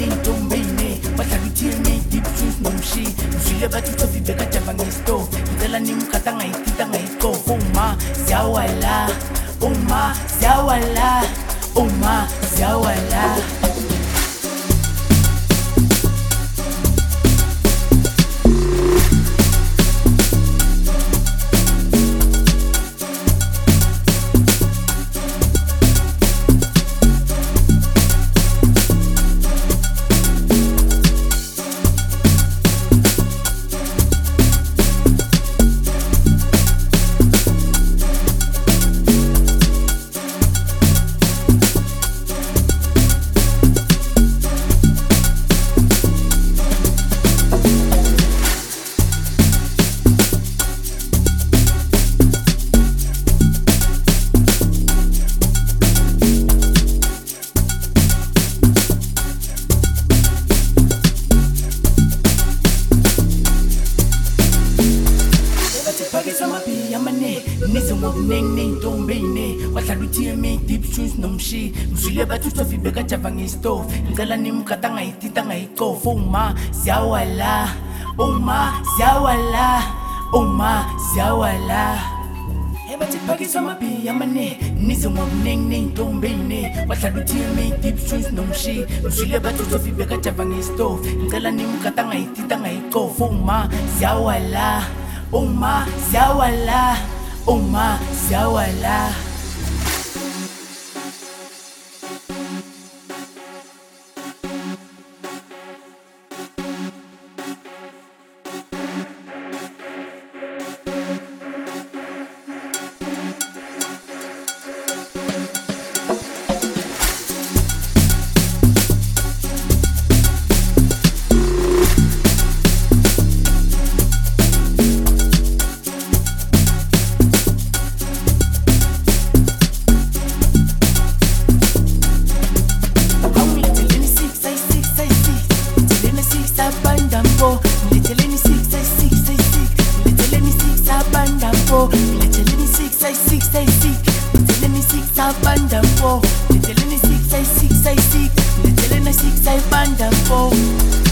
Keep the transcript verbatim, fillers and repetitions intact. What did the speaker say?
neng tombene bahlaluthiyeme deep shoes nomshi mzwile bathi tofibeka java ngesto ngicela nimkata ngayitita ngayikofa uma ziyawala uma ziyawala uma ziyawala neng neng tombene bahlaluthiyeme deep shoes nomshi mzwile bathi tofibeka java ngesto ngicela nimkata ngayitita ngayikofa uma ziyawala uma ziyawala uma ziyawala ebathipakisa amabhi amane nize ngobunengneng tombene bahlaluthiyeme deep shoes nomshi mzwile bathi tofibeka java ngesto ngicela nimkata ngayitita ngayikofa uma ziyawala uma ziyawala uma ziyawala Ngilitheleni six ay six ay six, ngilitheleni six abanda mpo, ngilitheleni six ay six ay six, ngilitheleni six abanda mpo, ngilitheleni six ay six ay six, ngilitheleni six ay banda mpo.